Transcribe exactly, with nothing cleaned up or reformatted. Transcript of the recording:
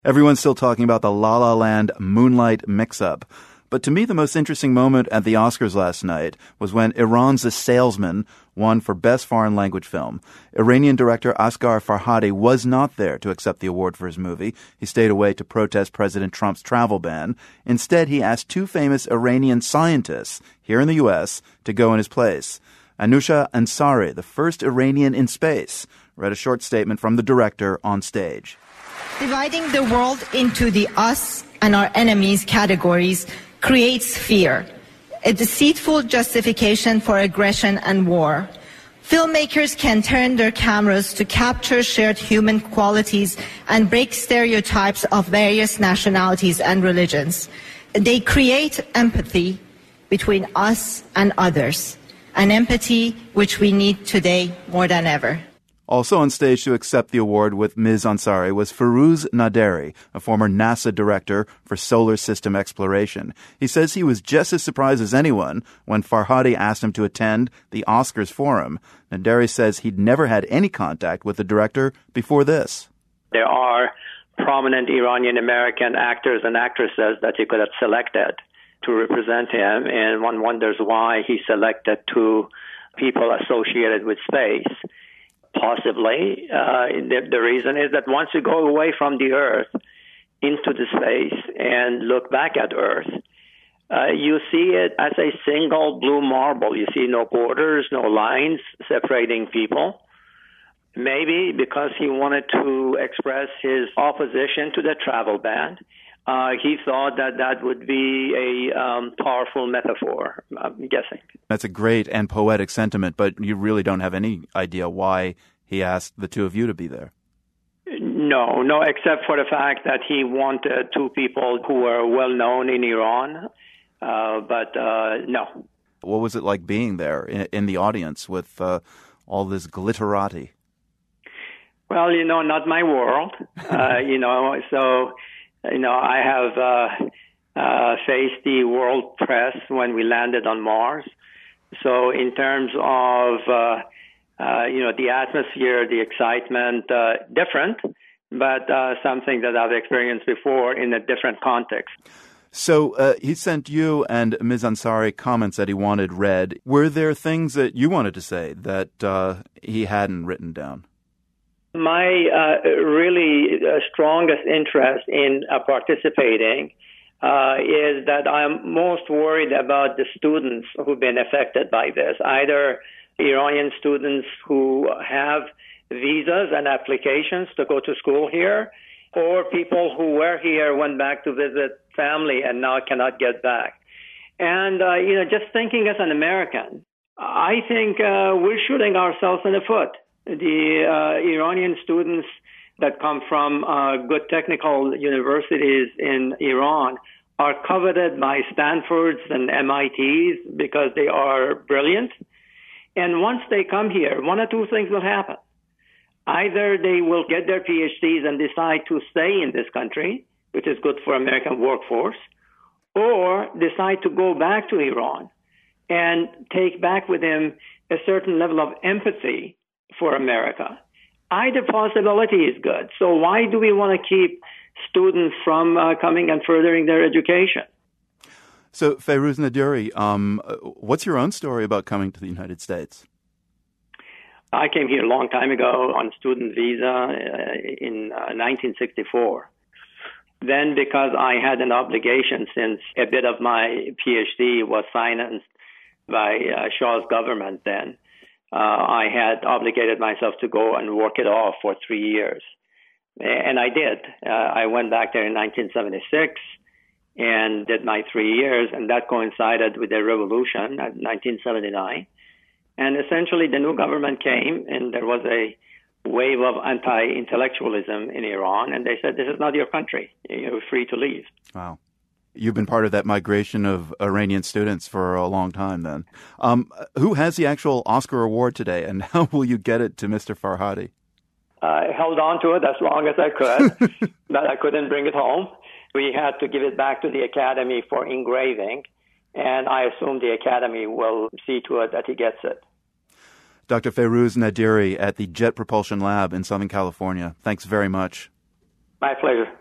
Everyone's still talking about the La La Land Moonlight mix-up. But to me, the most interesting moment at the Oscars last night was when Iran's The Salesman won for Best Foreign Language Film. Iranian director Asghar Farhadi was not there to accept the award for his movie. He stayed away to protest President Trump's travel ban. Instead, he asked two famous Iranian scientists here in the U S to go in his place. Anousheh Ansari, the first Iranian in space, read a short statement from the director on stage. Dividing the world into the us and our enemies categories creates fear, a deceitful justification for aggression and war. Filmmakers can turn their cameras to capture shared human qualities and break stereotypes of various nationalities and religions. They create empathy between us and others, an empathy which we need today more than ever. Also on stage to accept the award with Miz Ansari was Firooz Naderi, a former NASA director for solar system exploration. He says he was just as surprised as anyone when Farhadi asked him to attend the Oscars forum. Naderi says he'd never had any contact with the director before this. There are prominent Iranian American actors and actresses that he could have selected to represent him, and one wonders why he selected two people associated with space. Possibly. Uh, the, the reason is that once you go away from the Earth into the space and look back at Earth, uh, you see it as a single blue marble. You see no borders, no lines separating people. Maybe because he wanted to express his opposition to the travel ban, uh, he thought that that would be a um, powerful metaphor, I'm guessing. That's a great and poetic sentiment, but you really don't have any idea why he asked the two of you to be there. No, no, except for the fact that he wanted two people who were well-known in Iran, uh, but uh, no. What was it like being there in, in the audience with uh, all this glitterati? Well, you know, not my world, uh, you know, so... You know, I have uh, uh, faced the world press when we landed on Mars. So in terms of, uh, uh, you know, the atmosphere, the excitement, uh, different, but uh, something that I've experienced before in a different context. So uh, he sent you and Miz Ansari comments that he wanted read. Were there things that you wanted to say that uh, he hadn't written down? My uh, really uh, strongest interest in uh, participating uh, is that I'm most worried about the students who've been affected by this, either Iranian students who have visas and applications to go to school here, or people who were here, went back to visit family, and now cannot get back. And, uh, you know, just thinking as an American, I think uh, we're shooting ourselves in the foot. The uh, Iranian students that come from uh, good technical universities in Iran are coveted by Stanfords and M I Ts because they are brilliant. And once they come here, one or two things will happen. Either they will get their P H Ds and decide to stay in this country, which is good for American workforce, or decide to go back to Iran and take back with them a certain level of empathy for America. Either possibility is good. So why do we want to keep students from uh, coming and furthering their education? So, Firooz Naderi, um, what's your own story about coming to the United States? I came here a long time ago on student visa uh, in uh, nineteen sixty-four. Then, because I had an obligation since a bit of my P H D was financed by uh, Shah's government then, Uh, I had obligated myself to go and work it off for three years. And I did. Uh, I went back there in nineteen seventy-six and did my three years, and that coincided with the revolution in nineteen seventy-nine. And essentially the new government came, and there was a wave of anti-intellectualism in Iran, and they said, this is not your country. You're free to leave. Wow. You've been part of that migration of Iranian students for a long time then. Um, who has the actual Oscar award today, and how will you get it to Mister Farhadi? I held on to it as long as I could, but I couldn't bring it home. We had to give it back to the Academy for engraving, and I assume the Academy will see to it that he gets it. Doctor Firooz Naderi at the Jet Propulsion Lab in Southern California. Thanks very much. My pleasure.